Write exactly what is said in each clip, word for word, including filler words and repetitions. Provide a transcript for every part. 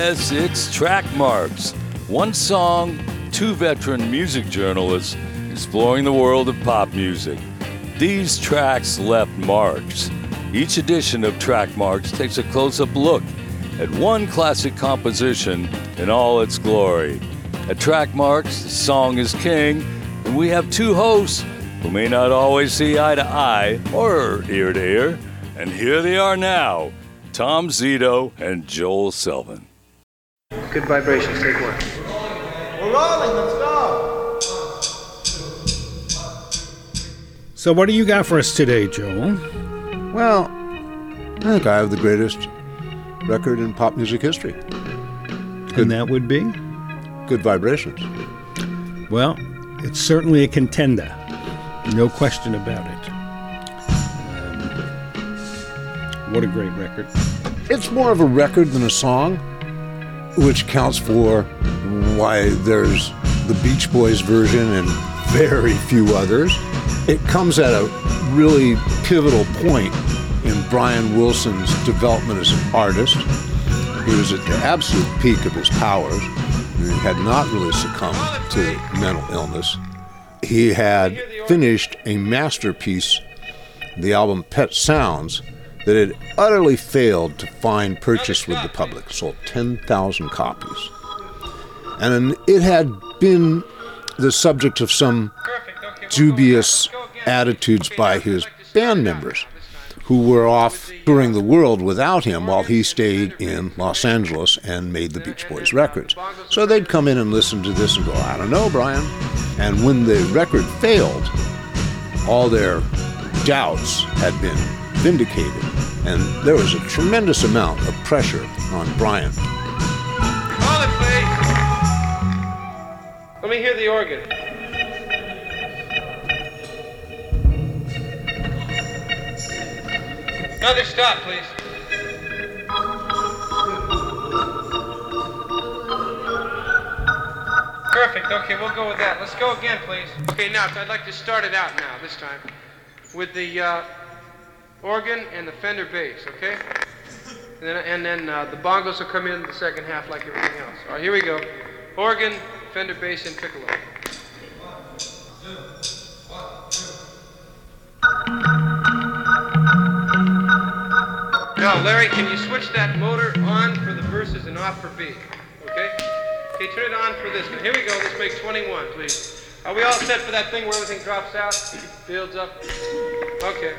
Yes, it's Track Marks. One song, two veteran music journalists exploring the world of pop music. These tracks left marks. Each edition of Track Marks takes a close-up look at one classic composition in all its glory. At Track Marks, the song is king, and we have two hosts who may not always see eye to eye or ear to ear. And here they are now, Tom Zito and Joel Selvin. Good vibrations, take one. We're rolling, let's go. So what do you got for us today, Joel? Well, I think I have the greatest record in pop music history. Good. And that would be? Good Vibrations. Well, it's certainly a contender. No question about it. Um, what a great record. It's more of a record than a song, which counts for why there's the Beach Boys version and very few others. It comes at a really pivotal point in Brian Wilson's development as an artist. He was at the absolute peak of his powers. He had not really succumbed to mental illness. He had finished a masterpiece, the album Pet Sounds, that had utterly failed to find purchase with the public. Sold ten thousand copies. And it had been the subject of some dubious attitudes by his band members, who were off touring the world without him while he stayed in Los Angeles and made the Beach Boys records. So they'd come in and listen to this and go, I don't know, Brian. And when the record failed, all their doubts had been vindicated, and there was a tremendous amount of pressure on Brian. Hold it, please. Let me hear the organ. Another stop, please. Perfect. Okay, we'll go with that. Let's go again, please. Okay, now I'd like to start it out now, this time, with the uh, organ and the Fender bass, okay? And then, and then uh, the bongos will come in the second half like everything else. All right, here we go. Organ, Fender bass, and piccolo. One, two, one, two. Now, Larry, can you switch that motor on for the verses and off for B? Okay? Okay, turn it on for this one. Here we go. Let's make twenty-one, please. Are we all set for that thing where everything drops out, builds up? Okay.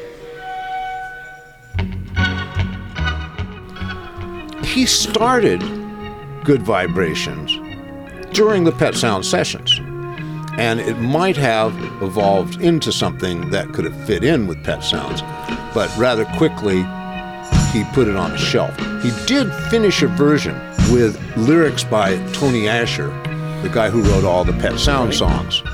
He started Good Vibrations during the Pet Sounds sessions, and it might have evolved into something that could have fit in with Pet Sounds, but rather quickly he put it on a shelf. He did finish a version with lyrics by Tony Asher, the guy who wrote all the Pet Sounds songs.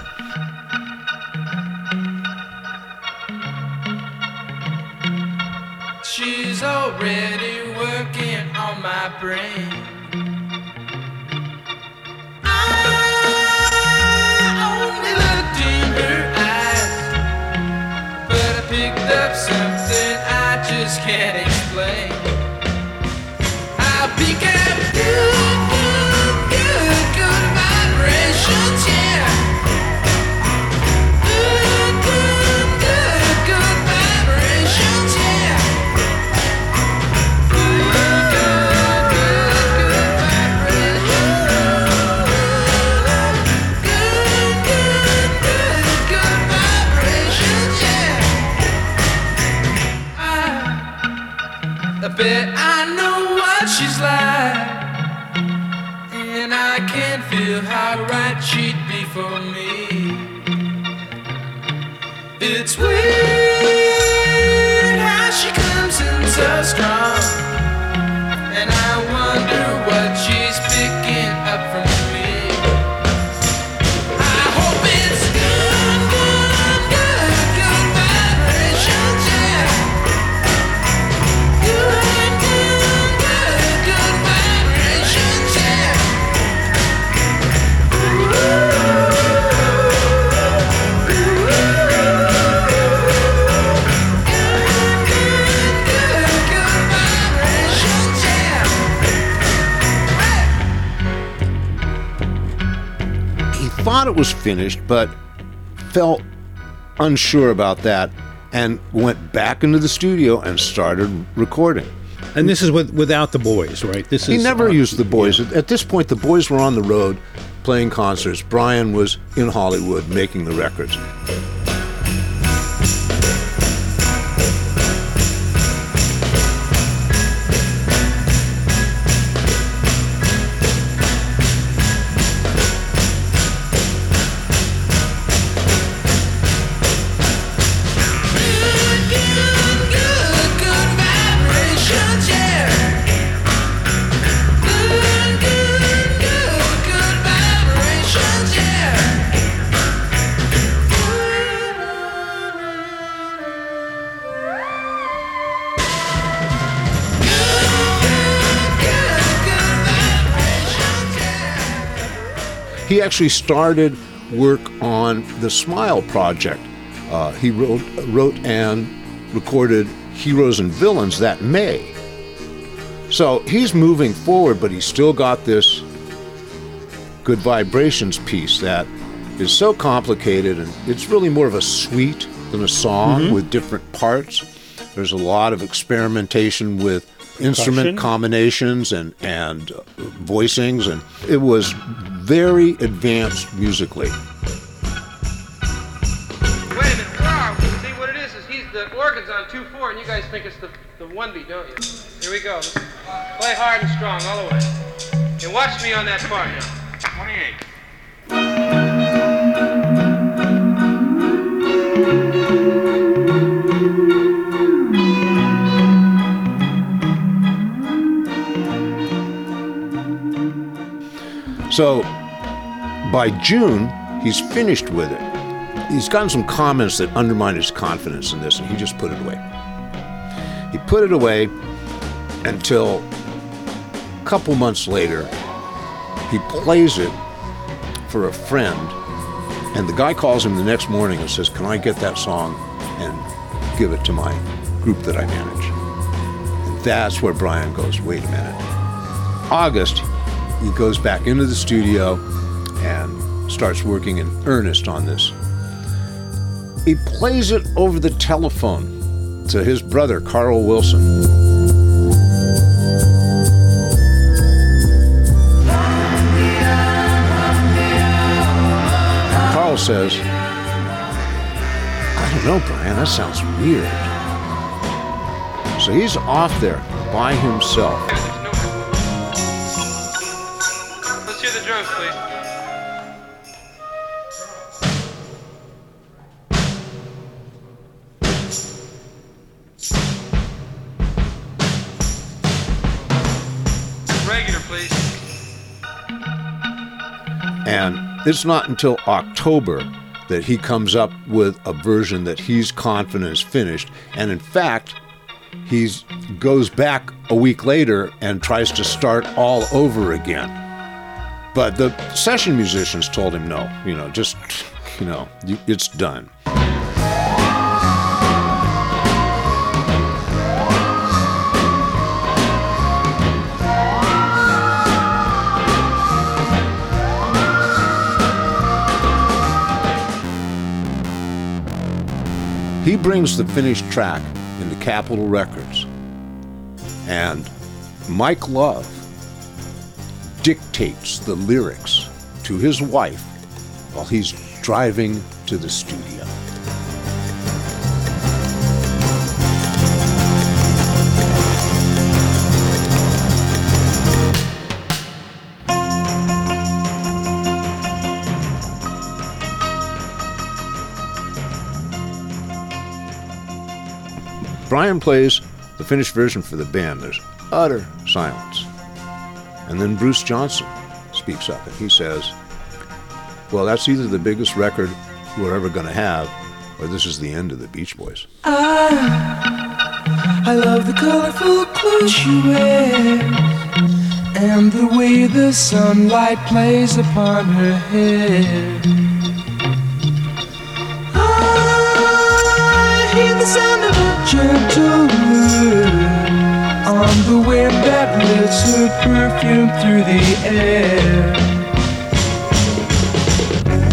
She's already working on my brain. I only looked in her eyes, but I picked up something I just can't explain. I'll pick up good, good, good, good vibrations, yeah. Good, good, good, good vibrations, yeah. Good, good, good, good vibrations. Good, good, good, good vibrations, yeah. I, I bet I know what she's like, and I can feel how right she'd be for me. It's weird how she comes in so strong, and I wonder what she's picking up from me. I hope it's good, good, good, good vibrations, yeah. Good, good, good, good vibrations, yeah. Good, good, good, good vibrations. thought it was finished, but felt unsure about that and went back into the studio and started recording. And this is with, without the boys, right? This He is never uh, used the boys. At this point, the boys were on the road playing concerts. Brian was in Hollywood making the records. He actually started work on the Smile project. Uh, he wrote, wrote and recorded Heroes and Villains that May. So he's moving forward, but he's still got this Good Vibrations piece that is so complicated, and it's really more of a suite than a song mm-hmm. with different parts. There's a lot of experimentation with instrument combinations and, and uh, voicings, and it was very advanced musically. Wait a minute, wow, see what it is, is he's, the organ's on two four, and you guys think it's the, the one beat, don't you? Here we go. Play hard and strong all the way. And watch me on that part now. twenty-eight. So by June, he's finished with it. He's gotten some comments that undermine his confidence in this, and he just put it away. He put it away until a couple months later, he plays it for a friend, and the guy calls him the next morning and says, "Can I get that song and give it to my group that I manage?" And that's where Brian goes, "Wait a minute." August, he goes back into the studio and starts working in earnest on this. He plays it over the telephone to his brother, Carl Wilson. Carl says, "I don't know, Brian, that sounds weird." So he's off there by himself. Let's hear the drums, please. Regular, please. And it's not until October that he comes up with a version that he's confident is finished. And in fact, he goes back a week later and tries to start all over again. But the session musicians told him, no, you know, just, you know, it's done. He brings the finished track into Capitol Records, and Mike Love dictates the lyrics to his wife while he's driving to the studio. Brian plays the finished version for the band. There's utter silence. And then Bruce Johnson speaks up and he says, well, that's either the biggest record we're ever going to have, or this is the end of the Beach Boys. I, I love the colorful clothes she wears and the way the sunlight plays upon her hair. I hear the sound of a gentle word on the wind that lifts her perfume through the air.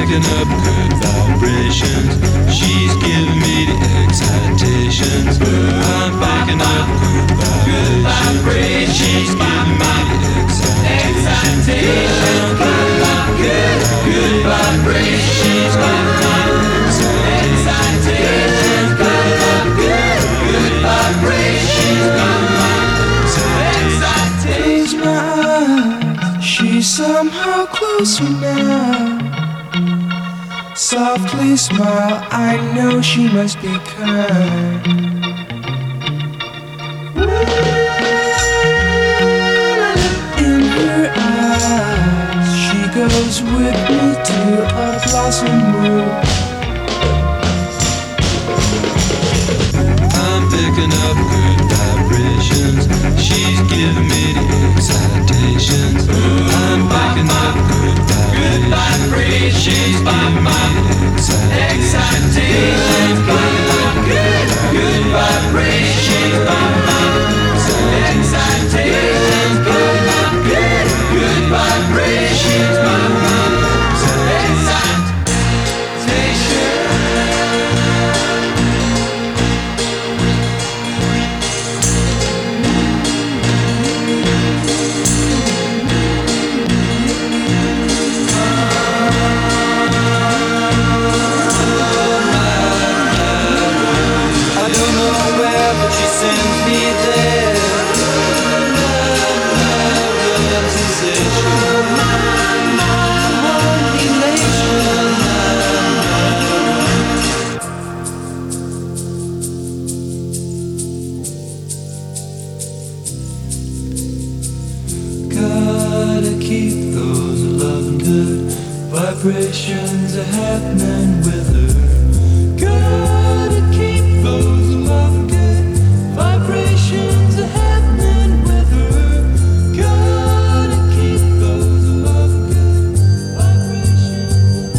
picking up good vibrations. She's giving me the excitations. I'm picking up good vibrations. She's giving me the excitations. Good, good vibrations. She's giving me the excitations. Good, good vibrations. Close my eyes. She's somehow closer now. Softly smile, I know she must be kind. In her eyes, she goes with me to a blossom room. I'm picking up good vibrations. She's giving me the excitations. I'm picking up good vibrations. She's giving me the excitations. Good, good vibrations. Excitations. Good, good vibrations. Vibrations are happening with her. Gotta keep those loving good. Vibrations are happening with her. Gotta keep those loving good. Vibrations.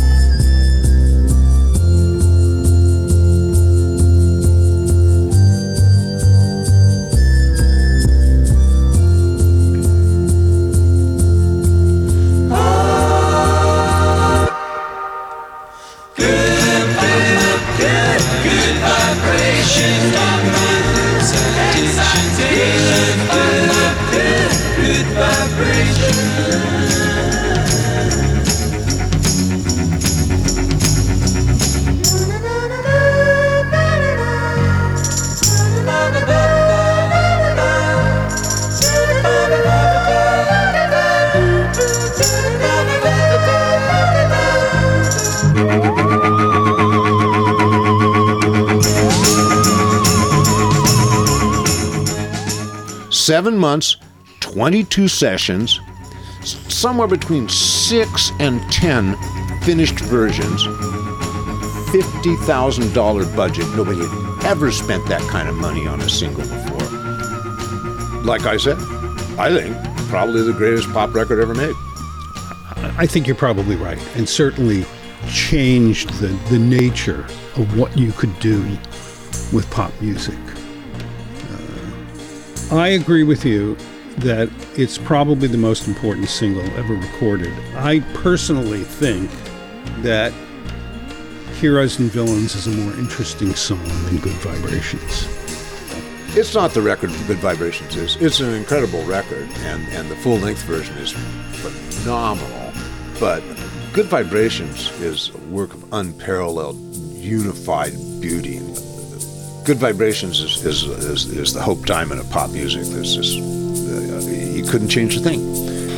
Seven months, twenty-two sessions, somewhere between six and ten finished versions, fifty thousand dollars budget. Nobody had ever spent that kind of money on a single before. Like I said, I think probably the greatest pop record ever made. I think you're probably right, and certainly changed the, the nature of what you could do with pop music. I agree with you that it's probably the most important single ever recorded. I personally think that Heroes and Villains is a more interesting song than Good Vibrations. It's not the record Good Vibrations is. It's an incredible record, and, and the full-length version is phenomenal. But Good Vibrations is a work of unparalleled, unified beauty. Good Vibrations is is, is, is the Hope Diamond of pop music. There's just, uh, you couldn't change a thing.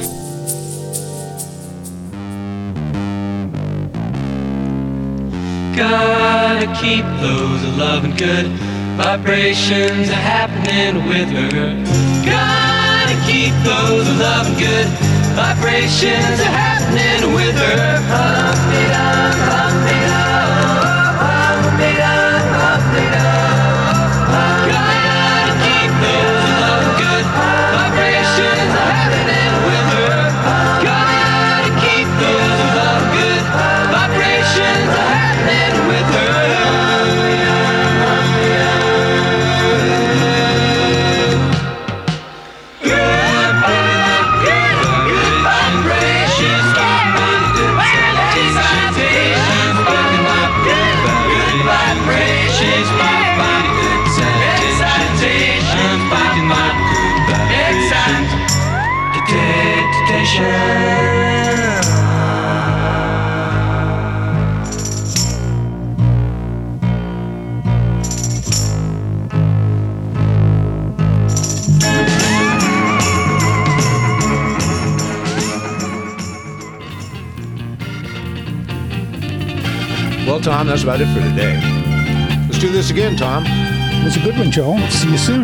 Gotta keep those loving good. Vibrations are happening with her. Gotta keep those loving good. Vibrations are happening with her. Hum-dee-dum, hum-dee-dum, hum-dee-dum, hum-dee-dum. Gotta keep those loving good. Vibrations are happening with her. Gotta keep those loving good. Vibrations are happening with her. Good vibrations, good vibrations. Well, Tom, that's about it for today. Let's do this again, Tom. It was a good one, Joel. See you soon.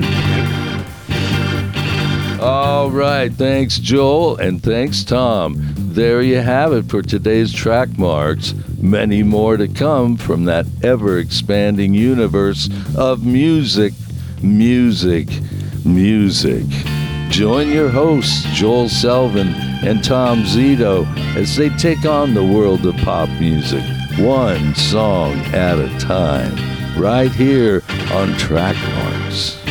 All right. Thanks, Joel, and thanks, Tom. There you have it for today's track marks. Many more to come from that ever-expanding universe of music, music, music. Join your hosts, Joel Selvin and Tom Zito, as they take on the world of pop music, one song at a time, right here on Track Marks.